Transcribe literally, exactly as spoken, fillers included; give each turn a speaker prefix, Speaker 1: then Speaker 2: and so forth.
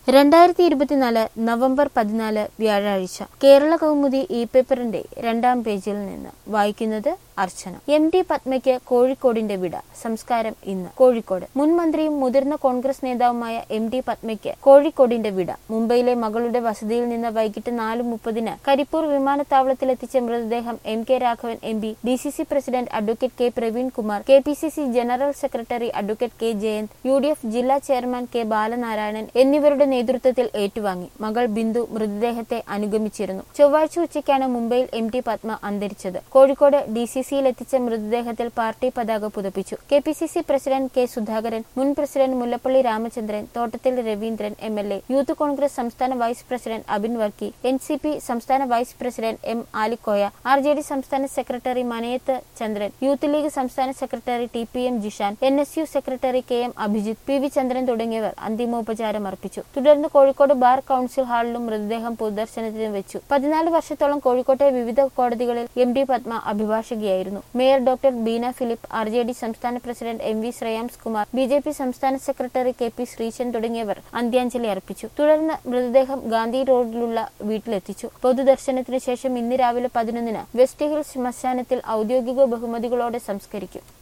Speaker 1: രണ്ടായിരത്തി ഇരുപത്തിനാല് നവംബർ പതിനാല് വ്യാഴാഴ്ച കേരള കൗമുദി ഇ പേപ്പറിന്റെ രണ്ടാം പേജിൽ നിന്ന് വായിക്കുന്നത് അർച്ചന. എം ടി പത്മയ്ക്ക് കോഴിക്കോടിന്റെ വിട. സംസ്കാരം ഇന്ന്. കോഴിക്കോട്. മുൻ മന്ത്രിയും മുതിർന്ന കോൺഗ്രസ് നേതാവുമായ എം ടി പത്മയ്ക്ക് കോഴിക്കോടിന്റെ വിട. മുംബൈയിലെ മകളുടെ വസതിയിൽ നിന്ന് വൈകിട്ട് നാല് മുപ്പതിന് കരിപ്പൂർ വിമാനത്താവളത്തിലെത്തിച്ച മൃതദേഹം M K Raghavan M P, D C C president advocate K Praveen Kumar, K P C C general secretary advocate K Jayanth, U D F ജില്ലാ ചെയർമാൻ കെ ബാലനാരായണൻ എന്നിവരുടെ നേതൃത്വത്തിൽ ഏറ്റുവാങ്ങി. മകൾ ബിന്ദു മൃതദേഹത്തെ അനുഗമിച്ചിരുന്നു. ചൊവ്വാഴ്ച ഉച്ചയ്ക്കാണ് മുംബൈയിൽ എം ടി പത്മ അന്തരിച്ചത്. കോഴിക്കോട് ഡി സി സിയിലെത്തിച്ച മൃതദേഹത്തിൽ പാർട്ടി പതാക പുതപ്പിച്ചു. K P C C president K Sudhakaran, മുൻ president Mullappally Ramachandran, Thottathil Raveendran M L A, youth Congress സംസ്ഥാന vice president Abin Varkey, N C P സംസ്ഥാന vice president M Alikoya, R J D സംസ്ഥാന secretary Manayath Chandran, youth league സംസ്ഥാന secretary T P M Jishan, N S U secretary K M Abhijith, P V Chandran തുടങ്ങിയവർ അന്തിമോപചാരം അർപ്പിച്ചു. തുടർന്ന് Kozhikode bar council ഹാളിലും മൃതദേഹം പൊതുദർശനത്തിന് വെച്ചു. പതിനാല് വർഷത്തോളം കോഴിക്കോട്ടെ വിവിധ കോടതികളിൽ എം ടി പത്മ അഭിഭാഷകയായിരുന്നു. Mayor doctor Beena Philip, R J D സംസ്ഥാന president M V Shreyams Kumar, B J P സംസ്ഥാന സെക്രട്ടറി കെ പി ശ്രീശൻ തുടങ്ങിയവർ അന്ത്യാഞ്ജലി അർപ്പിച്ചു. തുടർന്ന് മൃതദേഹം ഗാന്ധി റോഡിലുള്ള വീട്ടിലെത്തിച്ചു. പൊതുദർശനത്തിനു ശേഷം ഇന്ന് രാവിലെ പതിനൊന്നിന് വെസ്റ്റ് ഹിൽ ശ്മശാനത്തിൽ ഔദ്യോഗിക ബഹുമതികളോടെ സംസ്കരിക്കും.